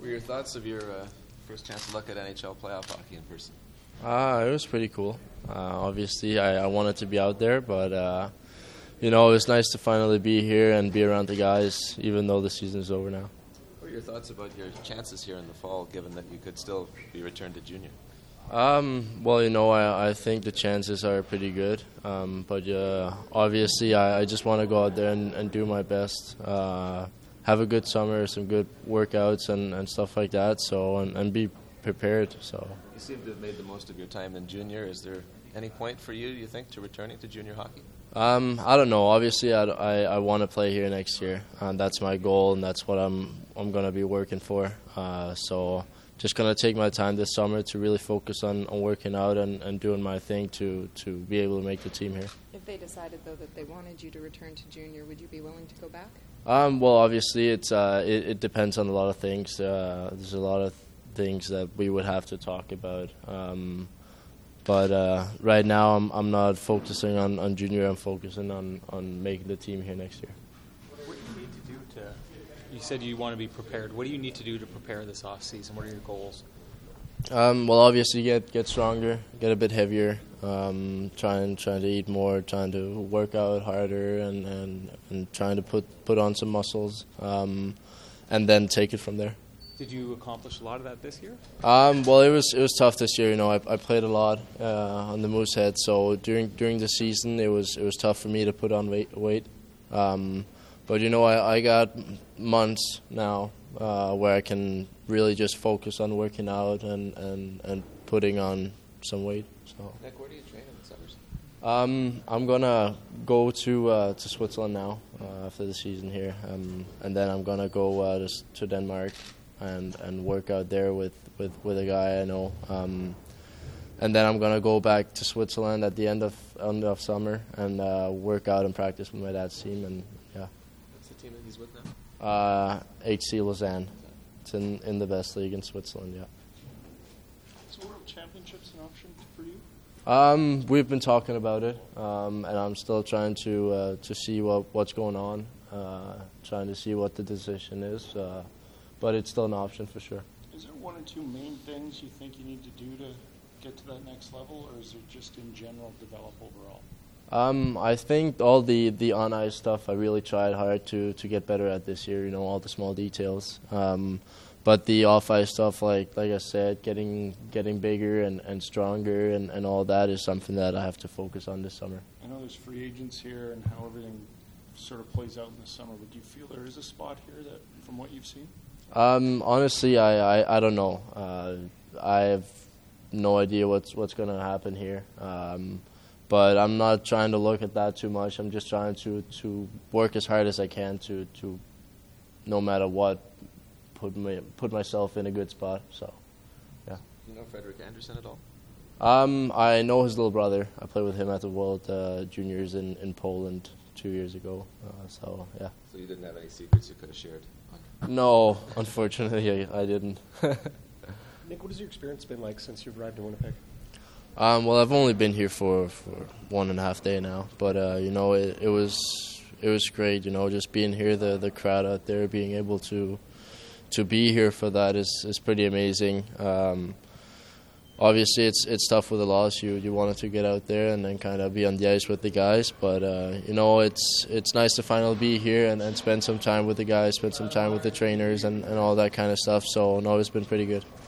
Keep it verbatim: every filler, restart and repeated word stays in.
were your thoughts of your uh, first chance to look at N H L playoff hockey in person? Uh, it was pretty cool. Uh, obviously, I, I wanted to be out there, but uh, you know, it was nice to finally be here and be around the guys, even though the season is over now. What are your thoughts about your chances here in the fall, given that you could still be returned to junior? Um, well, you know, I, I think the chances are pretty good, um, but uh, obviously, I, I just want to go out there and, and do my best. Uh, have a good summer, some good workouts and, and stuff like that, so and, and be prepared. So you seem to have made the most of your time in junior. Is there any point for you, you think, to returning to junior hockey? Um, I don't know. Obviously, I, I, I want to play here next year, and that's my goal, and that's what I'm I'm going to be working for. Uh, so just going to take my time this summer to really focus on, on working out and, and doing my thing to, to be able to make the team here. If they decided, though, that they wanted you to return to junior, would you be willing to go back? Um, well, obviously, it's uh, it, it depends on a lot of things. Uh, there's a lot of things that we would have to talk about. Um, but uh, right now, I'm I'm not focusing on, on junior. I'm focusing on, on making the team here next year. What do you need to do to? You said you want to be prepared. What do you need to do to prepare this off season? What are your goals? Um, well, obviously, get get stronger, get a bit heavier, um, trying trying to eat more, trying to work out harder, and, and, and trying to put, put on some muscles, um, and then take it from there. Did you accomplish a lot of that this year? Um, well, it was it was tough this year. You know, I, I played a lot uh, on the Moosehead, so during during the season, it was it was tough for me to put on weight. weight. Um, but you know, I, I got months now uh, where I can really just focus on working out and, and, and putting on some weight. So. Nick, where do you train in the summers? Um, I'm gonna go to uh, to Switzerland now uh, after the season here, um, and then I'm gonna go uh, to, to Denmark and, and work out there with, with, with a guy I know. Um, and then I'm gonna go back to Switzerland at the end of end of summer and uh, work out and practice with my dad's team. And yeah. What's the team that he's with now? Uh, H C Lausanne. It's in, in the best league in Switzerland. Yeah. Is World Championships an option for you? Um, we've been talking about it, um, and I'm still trying to uh, to see what what's going on, uh, trying to see what the decision is, uh, but it's still an option for sure. Is there one or two main things you think you need to do to get to that next level, or is it just in general develop overall? Um, I think all the, the on-ice stuff I really tried hard to, to get better at this year, you know, all the small details. Um, but the off-ice stuff, like like I said, getting getting bigger and, and stronger and, and all that is something that I have to focus on this summer. I know there's free agents here and how everything sort of plays out in the summer, but do you feel there is a spot here that, from what you've seen? Um, honestly, I, I, I don't know. Uh, I have no idea what's, what's going to happen here. Um, But I'm not trying to look at that too much. I'm just trying to, to work as hard as I can to, to no matter what, put me put myself in a good spot. So, yeah. Do you know Frederick Anderson at all? Um, I know his little brother. I played with him at the World uh, Juniors in, in Poland two years ago. Uh, so, yeah. So you didn't have any secrets you could have shared? No, unfortunately, I, I didn't. Nick, what has your experience been like since you've arrived in Winnipeg? Um, well, I've only been here for, for one and a half day now, but uh, you know, it, it was it was great. You know, just being here, the the crowd out there, being able to to be here for that is, is pretty amazing. Um, obviously, it's it's tough with a loss. You you wanted to get out there and then kind of be on the ice with the guys, but uh, you know, it's it's nice to finally be here and, and spend some time with the guys, spend some time with the trainers and, and all that kind of stuff. So no, it's been pretty good.